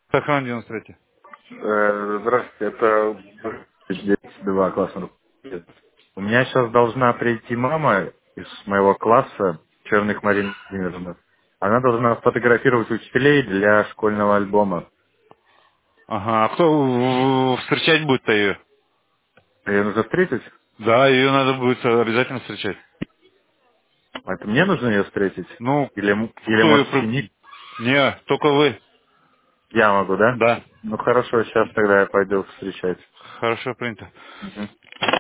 Сахан 93. Здравствуйте, это 2 класса. У меня сейчас должна прийти мама из моего класса, Черных Марин Владимировна. Она должна фотографировать учителей для школьного альбома. Ага, а кто встречать будет-то ее? Ее нужно встретить? Да, ее надо будет обязательно встречать. Это мне нужно ее встретить? Ну, Или кто ее... может синий? Не, только вы. Я могу, да? Да, Ну хорошо, сейчас тогда я пойду встречать. хорошо принято. Мгм.